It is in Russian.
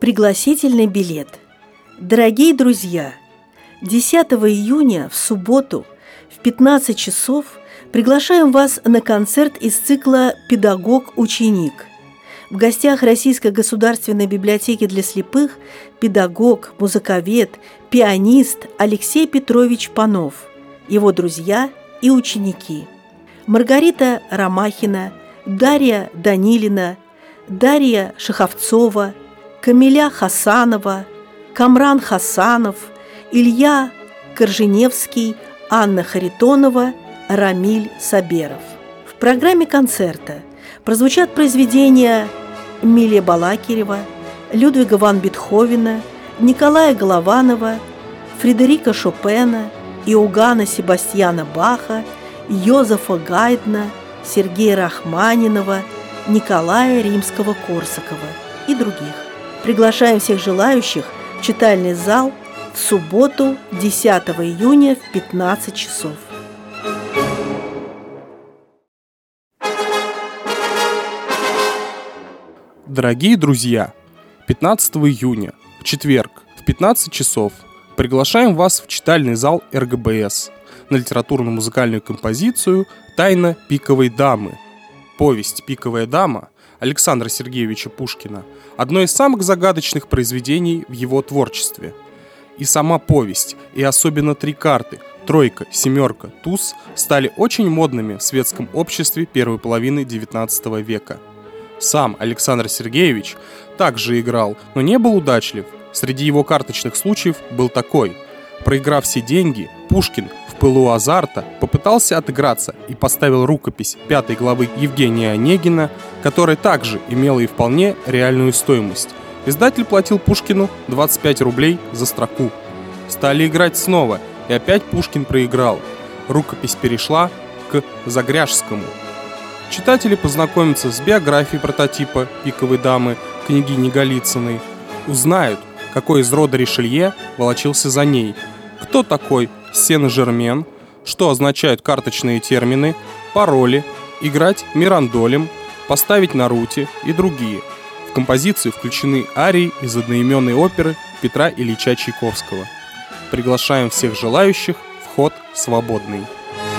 Пригласительный билет. Дорогие друзья, 10 июня в субботу в 15 часов приглашаем вас на концерт из цикла «Педагог-ученик». В гостях Российской государственной библиотеки для слепых педагог, музыковед, пианист Алексей Петрович Панов, его друзья и ученики. Маргарита Ромахина, Дарья Данилина, Дарья Шаховцова, Камиля Хасанова, Камран Хасанов, Илья Корженевский, Анна Харитонова, Рамиль Саберов. В программе концерта прозвучат произведения Эмилия Балакирева, Людвига ван Бетховена, Николая Голованова, Фредерика Шопена, Иоганна Себастьяна Баха, Йозефа Гайдна, Сергея Рахманинова, Николая Римского-Корсакова и других. Приглашаем всех желающих в читальный зал в субботу, 10 июня в 15 часов. Дорогие друзья, 15 июня, в четверг, в 15 часов приглашаем вас в читальный зал РГБС на литературно-музыкальную композицию «Тайна пиковой дамы». Повесть «Пиковая дама» Александра Сергеевича Пушкина – одно из самых загадочных произведений в его творчестве. И сама повесть, и особенно три карты – тройка, семерка, туз – стали очень модными в светском обществе первой половины XIX века. Сам Александр Сергеевич также играл, но не был удачлив. Среди его карточных случаев был такой. Проиграв все деньги, Пушкин в пылу азарта попытался отыграться и поставил рукопись 5 главы Евгения Онегина, которая также имела и вполне реальную стоимость. Издатель платил Пушкину 25 рублей за строку. Стали играть снова, и опять Пушкин проиграл. Рукопись перешла к Загряжскому. Читатели познакомятся с биографией прототипа пиковой дамы княгини Голицыной, узнают, какой из рода Ришелье волочился за ней, кто такой Сен-Жермен, что означают карточные термины, пароли, играть мирандолем, поставить на руте и другие. В композицию включены арии из одноименной оперы Петра Ильича Чайковского. Приглашаем всех желающих, вход свободный.